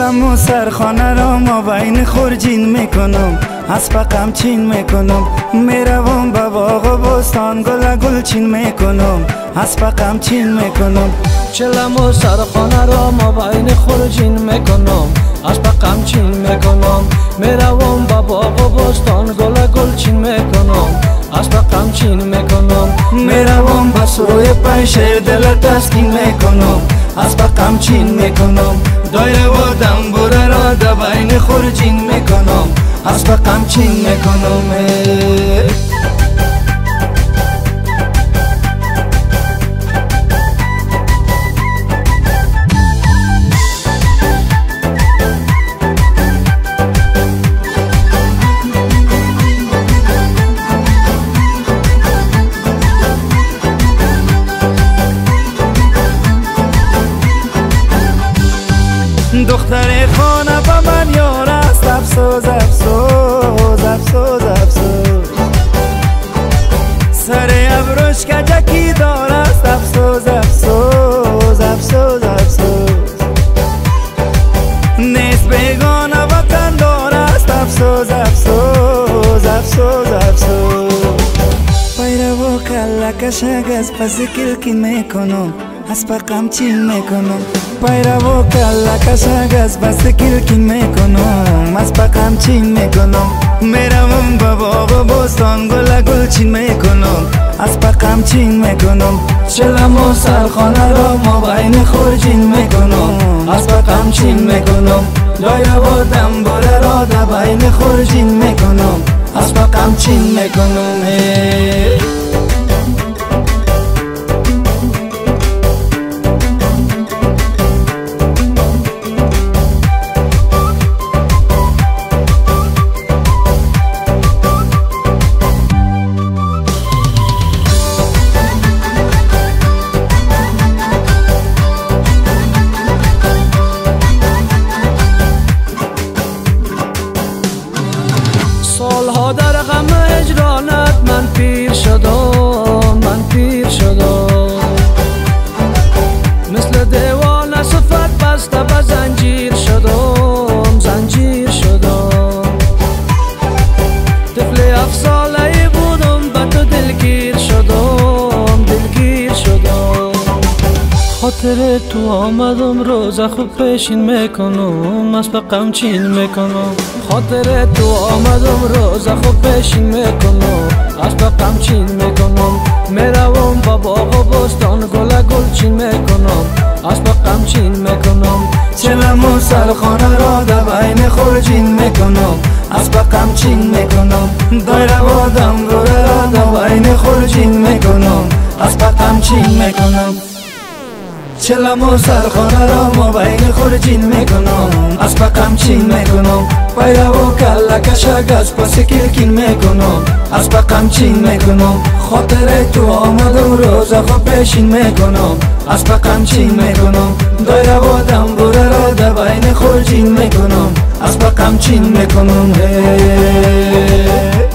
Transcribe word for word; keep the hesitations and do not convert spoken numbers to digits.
چلم و سرخانه را ما بین خورجین میکنم، از پقم چین میکنم، میروم به باغ و بستان گل گل چین میکنم، از پقم چین میکنم. چلم و سرخانه را ما بین خورجین میکنم، از پقم چین میکنم، میروم به باغ و بستان گل گل چین میکنم، از پقم چین میکنم، میروم به سوی پنشیر دل تسکین میکنم، از پقم چین میکنم. دایره و دنبوره را در بین خورجین میکنم، از پقم چین میکنم. دختر خانه با من یار است، افسوس افسوس افسوس افسوس، سر ابروش کجکی دار است، افسوس افسوس افسوس افسوس، نیست بیگانه وطن دار است، افسوس افسوس افسوس افسوس. پیرو کلا کشک از پس کلکین میکنم، از پقم چین میکنم. پیرو کلا کشک از پس کلکین میکنم، از پقم چین میکنم. میروم به باغ و بستان گل گل چین میکنم، از پقم چین میکنم. چلم و سرخانه را ما بین خورجین میکنم، از پقم چین میکنم. دایره و دنبوره را در بین خورجین میکنم، از پقم چین میکنم. سالها در غم هجرانت من پیر شدم، من پیر شدم، مثل دیوانه صفت بسته به زنجیر شدم، زنجیر شدم. طفل هفت ساله ای بودم به تو دلگیر شدم، دلگیر شدم. خاطر تو آمدم روز خوب پیشین میکنم، از پقم چین میکنم. خاطر تو آمدم روز خوب پیشین میکنم، از پقم چین میکنم. میروم با باغ و بستان گل گل چین میکنم، از پقم چین میکنم. چلم و سرخانه را در بین خورجین میکنم، از پقم چین میکنم. دایره و دنبوره را در بین خورجین میکنم، از پقم چین میکنم. چلم و سرخانه را ما بین خورجین میکنم، از پقم چین میکنم. پیرو کلا کشک از پس کلکین میکنم، از پقم چین میکنم. خاطر تو آمدم روز خوب پیشین میکنم، از پقم چین میکنم. دایره و دنبوره را در بین خورجین میکنم، از پقم چین میکنم.